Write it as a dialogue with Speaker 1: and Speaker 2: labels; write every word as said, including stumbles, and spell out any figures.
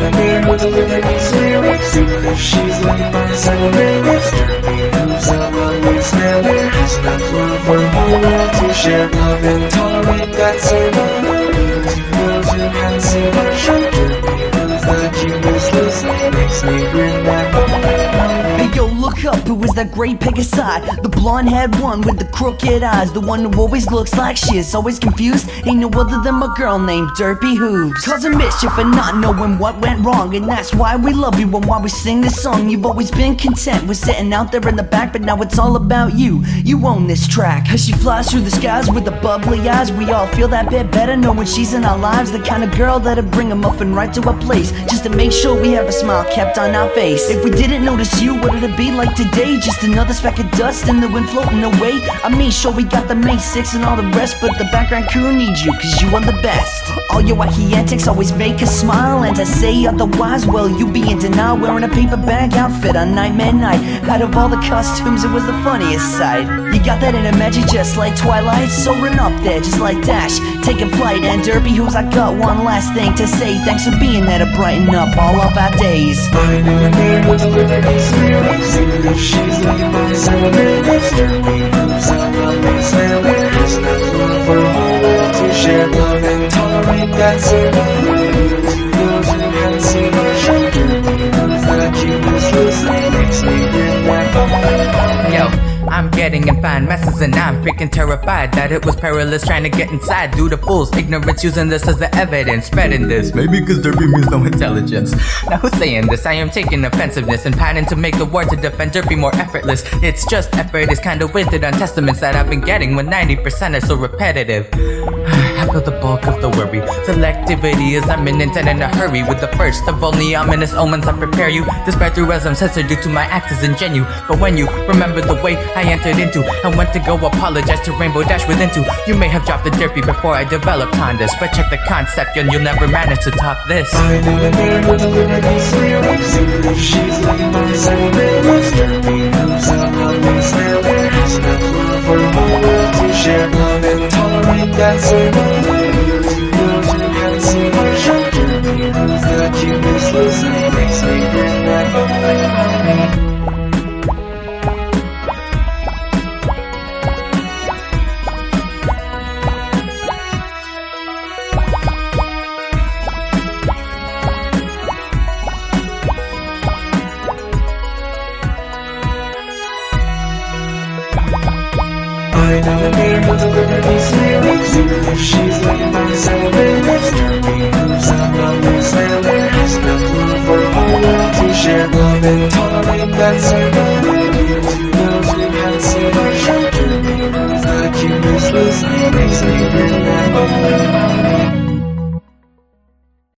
Speaker 1: the mirror to look at these lyrics. Even if she's looking by seven minutes, Derpy moves up on this manner. Has enough love for a whole world to share. Love and tolerate, that's her motto. Two girls who can't see her show. Derpy moves that cutest loosely, makes me grin that moment.
Speaker 2: Hey yo, look up, who is that great pick aside? The blonde haired one with the crooked eyes, the one who always looks like she is always confused. Ain't no other than my girl named Derpy Hooves. Causing mischief and not knowing what went wrong, and that's why we love you and why we sing this song. You've always been content with sitting out there in the back, but now it's all about you. You own this track. As she flies through the skies with the bubbly eyes, we all feel that bit better knowing she's in our lives. The kind of girl that'll bring a muffin right to our place, just to make sure we have a smile kept on our face. If we didn't notice you, what would it be like today? Just another speck of dust in the wind floating away. I mean, sure, we got the May six and all the rest, but the background crew needs you, cause you are the best. All your wacky antics always make us smile, and to say otherwise, well, you be in denial. Wearing a paper bag outfit on Nightmare Night. Out of all the costumes, it was the funniest sight. You got that in a magic just like Twilight, soaring up there just like Dash, taking flight. And Derpy Hooves, I got one last thing to say. Thanks for being there to brighten up all of our days.
Speaker 1: I know the mirror to look at these lyrics. Even if she's looking by seven minutes, Derpy moves up on this manner. Has enough love for a whole world to share. Love and tolerate, that's her motto. Two girls who can't see her show. Derpy moves that cutest loosely, makes me grin that moment.
Speaker 3: Yo, I'm getting in fine messes and I'm freaking terrified that it was perilous trying to get inside due to fools' ignorance, using this as the evidence, spreading this. Maybe cause Derpy means no intelligence. Now who's saying this? I am taking offensiveness and pining to make the war to defend Derpy more effortless. It's just effort is kinda wasted on testaments that I've been getting when ninety percent are so repetitive. I feel the bulk of the worry. Selectivity is imminent and in a hurry. With the first of only ominous omens I prepare you. Despite through as I'm censored due to my act is ingenuine. But when you remember the way I entered into, I went to go apologize to Rainbow Dash within two. You may have dropped the Derpy before I developed on this, but check the concept and you'll never manage to top this.
Speaker 1: I know the mirror to look at these lyrics. Even if she's looking by seven minutes, Derpy moves up on this manner. Has enough love for a whole world to share. Love and tolerate, that's her motto. Two girls who can't see her show. Derpy moves that cutest loosely, makes me grin that moment. I know the mirror to look at these lyrics. Even if she's looking by seven minutes, Derpy moves up on this manner. Has enough love for a whole world to share. Love and tolerate, that's her